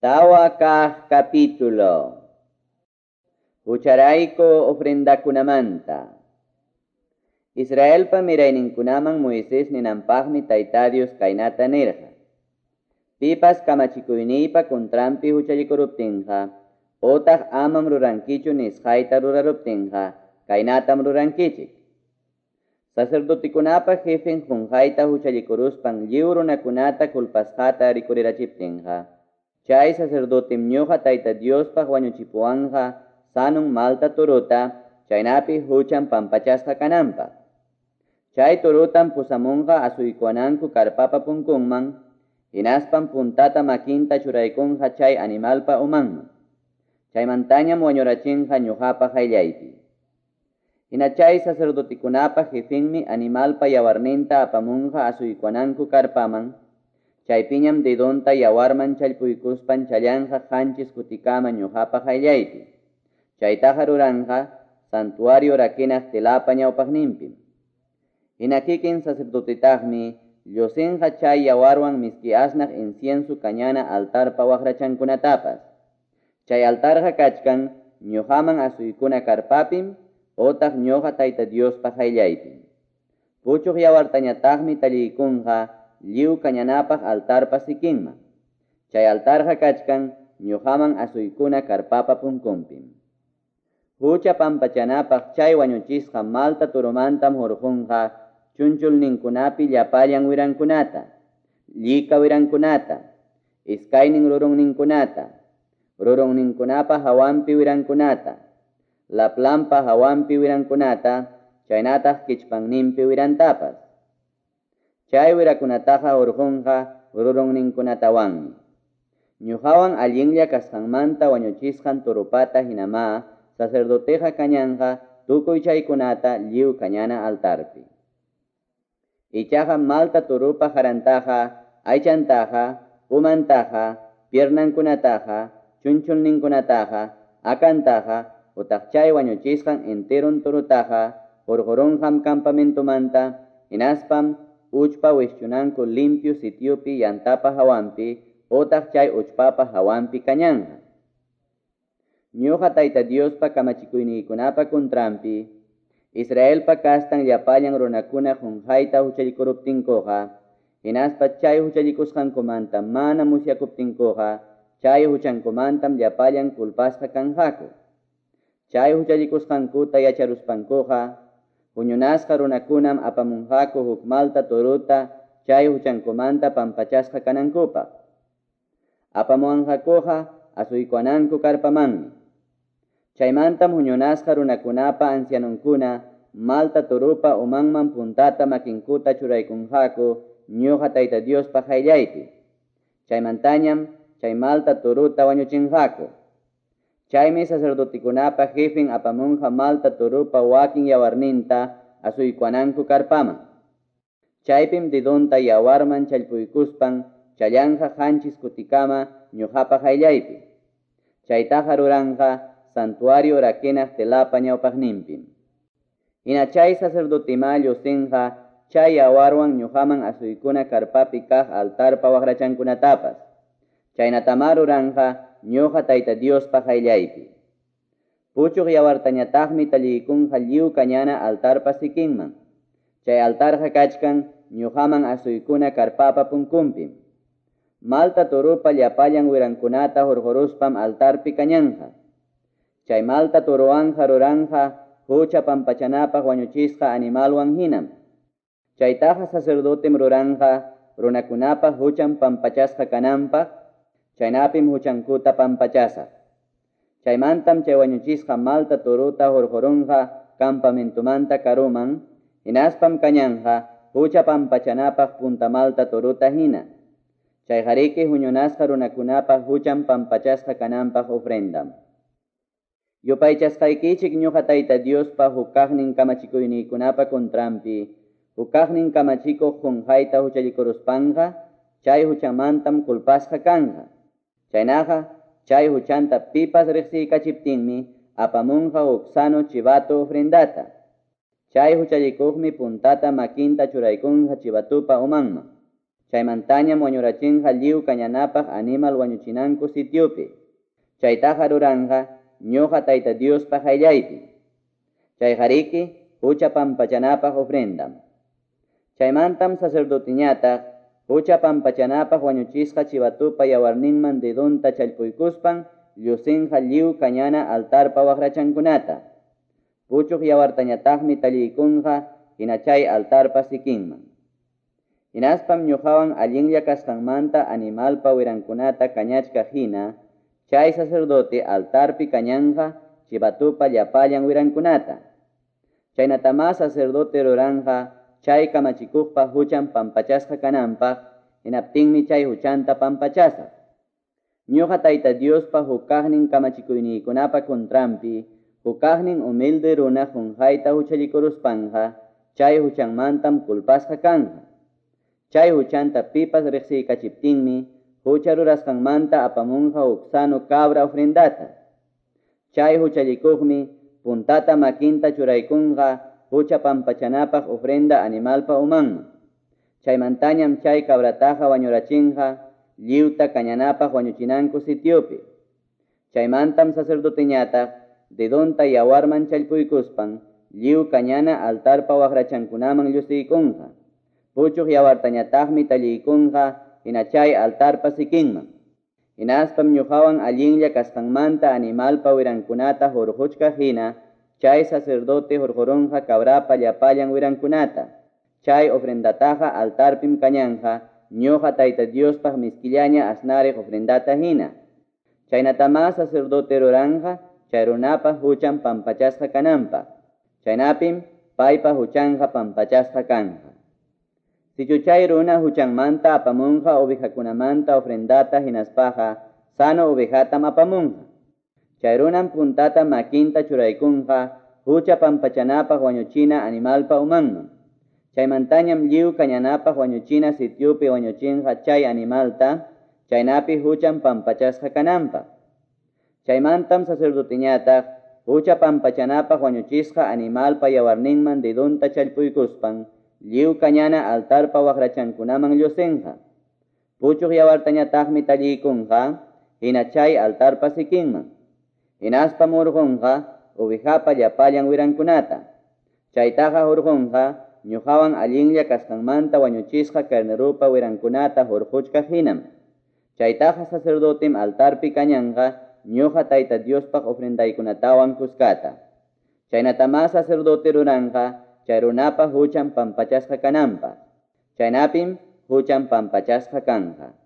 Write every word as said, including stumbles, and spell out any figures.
Tawa kah capítulo. Hucharaiko ofrendakunamanta. Israel pa mirayninkunaman Moisés ninampagmi tayta Dios kaynata nirja. Pipas kamachikuynipa kontrampi hucharikuruptinja, otah amam rurankichu nisqayta ruraruptinja, kaynatam rurankichik. Sacerdotikunapa jefen junjayta hucharikuruspan lliw runakunata kulpasqata rikurirachiptinja, chay sacerdotem ñuqa tayta Diospaq wañuchipuanja sanun malta turuta, chaynapi huchan pampachasqa kananpaq. Chay turutan pusamunqa asuykuananku karpapa punkunman, hinaspan puntata makinta churaykunqa chay animalpa umanman. Chaymantañam wañurachinqa ñuqapa qayllaypi. Hina chay sacerdotikunapa jefinmi animalpa yawarninta apamunqa asuykuananku karpaman, chaypiñam dedonta yawarman challpuykuspan challanja qanchis kutikama ñuqapa qayllaypi. Chaytaqa ruranqa santuario rakinaq telapa ñawpaqninpim. Hina kikin sacerdotitaqmi llusinqa chay yawarwan miski asnaq incienso kañana altarpa waqrachankunatapas. Chay altarqa kachkan ñuqaman asuykuna karpapim, otaq ñuqa tayta Diospa qayllaypim. Puchuq yawartañataqmi talliykunqa lliw kañanapaq altarpa sikinman. Chay altarqa kachkan ñuqaman asuykuna karpapa punkunpim. Hucha pampachanapaq chay wañuchisqa malta turumantam hurqunqa chunchul ninkunapi llapallan wirankunata, llika wirankunata, iskaynin rurun ninkunata, rurun ninkunapa hawanpi wirankunata, laplampa hawanpi wirankunata, chaynataq kichpanninpi wirantapas. Chay wirakunataqa hurqunqa rurun ninkunatawanmi. Ñuqawan allinlla kasqanmanta wañuchisqan turupata hinama sacerdoteja kañanja tukuy chaykunata lliw kañana altarpi. Ichaqa malta turupa harantaqa, aychantaqa, umantaqa, piernankunataqa, chunchulninkunataqa, akantaqa, utaq chay wañuchisqan enterun turutaqa, hurqurunqam campamentumanta, hinaspam uchpa wishchunanku limpio sitiopi yantapa hawanpi, otaq chay uchpapa hawanpi kañanja. Ñuqa tayta Diospa kamachikuyniykunapa kontrampi, Israelpa kastan llapallan runakuna junjayta hucharikuruptinkuqa, hinaspa chay hucharikusqankumanta mana musyakuptinkuqa, chay huchankumantam llapallan kulpasqa kanjaku. Chay hucharikusqankuta yacharuspankuqa, huñunasqa runakunam apamunjaku huk malta turuta chay huchankumanta pampachasqa kanankupaq. Apamuanjakuqa asuykuananku karpamanmi. Chaymantam huñunasqa runakunapa ancianunkuna malta turupa umanman puntata makinkuta churaykunjaku ñuqa tayta Diospa qayllaypi. Chaymantañam chay malta turuta wañuchinjaku. Chaymi sacerdotikunapa jefin apamunqa malta turupa wakin yawarninta asuykuananku karpaman. Chaypim dedonta yawarman challpuykuspan challanja qanchis kutikama ñuqapa qayllaypi. Chaytaqa ruranqa santuario rakinaq telapa ñawpaqninpim. Hina chay sacerdotima llusinqa chay yawarwan ñuqaman asuykuna karpapi kaq altarpa waqrachankunatapas. Chaynatama ruranqa ñuqa tayta Diospa qayllaypi. Puchuq yawartañataqmi talliykunqa lliw kañana altarpa sikinman. Chay altarqa kachkan ñuqaman asuykuna karpapa punkunpim. Malta turupa llapallan wirankunata hurquruspam altarpi kañanja. Chay malta turuanja ruranja hucha pampachanapaq wañuchisqa animalwan hinam. Chaytaqa sacerdotem ruranja runakunapaq huchan pampachasqa kananpaq, chaynapim huchankuta pampachasaq. Chaymantam chay wañuchisqa malta turuta hurqurunqa campamentumanta karuman, hinaspam kañanja hucha pampachanapaq punta malta turuta hina. Chay qariki huñunasqa runakunapaq huchan pampachasqa kananpaq ofrendam. Yupaychasqaykichik ñuqa tayta Diospa hukaqnin kamachikuyniykunapa kontrampi, hukaqnin kamachikuq junjayta hucharikuruspanqa, chay huchamantam kulpasqa kanja. Chaynaqa chay huchanta pipas riqsiykachiptinmi apamunqa huk sano chivato ofrendata. Chay hucharikuqmi puntata makinta churaykunqa chivatupa umanman. Chaymantañam wañurachinqa lliw kañanapaq animal wañuchinanku sitiopi. Chaytaqa ruranqa ñuqa Tayta Diospaq ayllaypi. Chayqariki hucha pampachanapaq ofrendam. Chaymantam sacerdoteñataq hucha pampachanapaq wañuchisqa chivatupa yawarninman dedonta challpuykuspan llusinqa lliw kañana altarpa waqrachankunata. Puchuq yawartañataqmi talliykunqa hina chay altarpa sikinman. Hinaspam ñuqawan allinlla kasqanmanta animalpa wirankunata kañachka hina, chay sacerdote altarpi kañanqa chivatupa llapallan wirankunata. Chaynatama sacerdote ruranqa chay kamachikuqpa huchan pampachasqa kananpaq, hinaptinmi chay huchanta pampachasaq. Ñuqa Tayta Diospa hukaqnin kamachikuyniykunapa contrampi, hukaqnin humilde runa qunqayta huchallikuruspanqa, chay huchanmantam culpasqa kanqa. Chay huchanta pipas riqsiykachiptinmi, hucha rurasqanmanta apamunqa uksanu cabra ofrendata. Chay huchallikuqmi puntata makinta churaykunqa hucha pampachanapaq ofrenda animalpa umanman. Chaymantañam chay cabrataqa wañurachinqa lliwta kañanapaq wañuchinanku sitiopi. Chaymantam sacerdoteñataq dedonta yawarman challpuykuspan lliw kañana altarpa waqrachankunaman llusiykunqa. Puchuq yawartañataqmi talliykunqa hina chay altarpa sikinman. Hinaspam ñuqawan allinlla kasqanmanta animalpa wirankunata hurquchka hina, chay sacerdote hurqurunqa cabrapa llapallan wirankunata. Chay ofrendataqa altarpim kañanqa ñuqa Tayta Diospaq miskillaña asnariq ofrendata hina. Chaynatama sacerdote ruranqa chay runapa huchan pampachasqa kananpaq. Chaynapim paypa huchanqa pampachasqa kanqa. Sichuchay runa huchanmanta apamunqa ovejakunamanta ofrendata hinaspaqa sano ovejatam apamunqa. Chay runan puntata makinta churaykunqa hucha pampachanapaq wañuchina animalpa umanman. Chaymantañam lliw kañanapaq wañuchina sitiopi wañuchinqa chay animalta, chaynapi huchan pampachasqa kananpaq. Chaymantam sacerdoteñataq hucha pampachanapaq wañuchisqa animalpa yawarninman dedonta challpuykuspan lliw kañana altarpa waqrachankunaman llusinqa. Puchuq yawartañataqmi talliykunqa hina chay altarpa sikinman. Hinaspam hurqunqa ovejapa llapallan wirankunata. Chaytaqa hurqunqa ñuqawan allinlla kasqanmanta wañuchisqa carnerupa wirankunata hurquchka hinam. Chaytaqa sacerdotem altarpi kañanqa ñuqa Tayta Diospaq ofrendaykunatawan kuskata. Chaynatama sacerdote ruranqa chay runapa huchan pampachasqa kananpaq. Chaynapim huchan pampachasqa kanqa.